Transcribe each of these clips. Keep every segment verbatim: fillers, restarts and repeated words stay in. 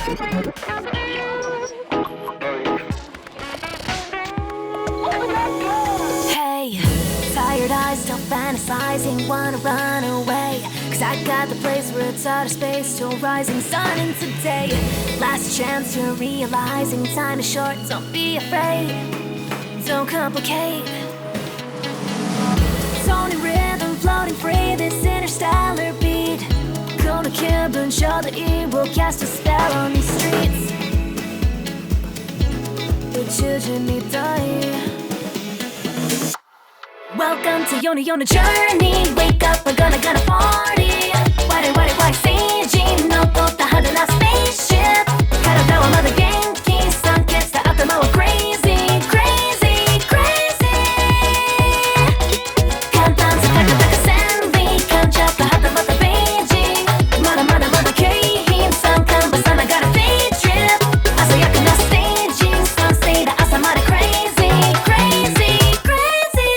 Hey, tired eyes still fantasizing, wanna run away. Cause I got the place where it's outer space till rising sun in today. Last chance you're realizing time is short, don't be afraid, don't complicate. Tone and rhythm floating free, this interstellar beat. Gonna kill and show the evil, cast a spell on these streets. The children need die. Welcome to Yona Yona Journey. Wake up, we're gonna gonna party. Wari wari wari seiji no tota hada na spaceship. Karada wa mada genki, sanketsuta atama wa crazy, crazy, crazy. Kantan sa takataka senri, kanchaka hata mata beijing. Mada mada mada keihin, sankan basa nagara day trip. Asayaka na staging, sunsei da asa mada crazy, crazy, crazy.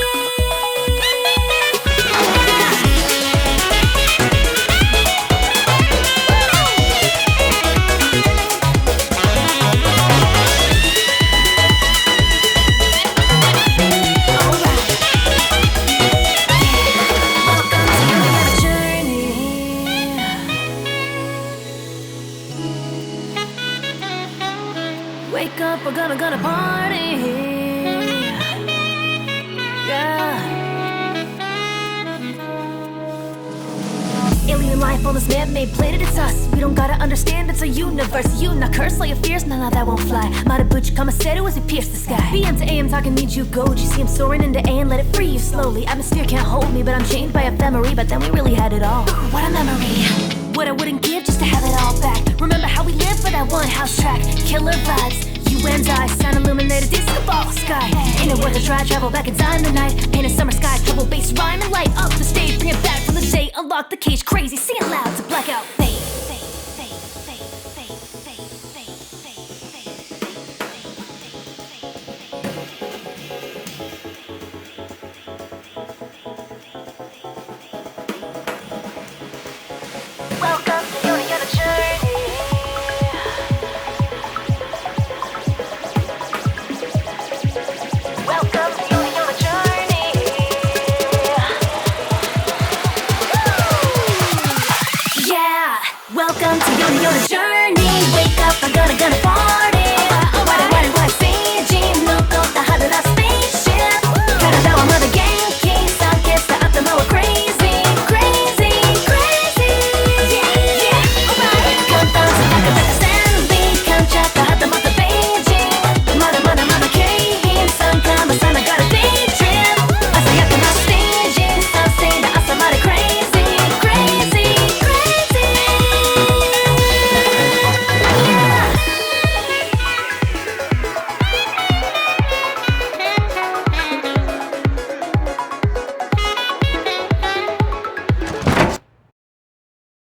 Wake up, we're gonna gonna party. Yeah. Alien life on this man-made planet, it's us. We don't gotta understand, it's a universe. You not curse like your fears, no, no, that won't fly. Marabuchi Kamaseru as we pierce the sky. B M to A M talking, need you go. You see him soaring into A and let it free you slowly. Atmosphere can't hold me, but I'm chained by ephemery. But then we really had it all. Ooh, what a memory. What I wouldn't give just to have it all back. Remember how we lived for that one house track. Killer vibes. You and I, sun illuminated disco ball sky. Ain't it worth a try? Travel back in time tonight. Paint a summer sky, trouble bass, rhyme and light up the stage. Bring it back from the day. Unlock the cage, crazy. Sing it loud to black out. Fade. Welcome to Yona Yona Journey. Welcome to Yona Yona Journey. Yeah, welcome to Yona Yona Journey. Wake up, I'm gonna gonna party.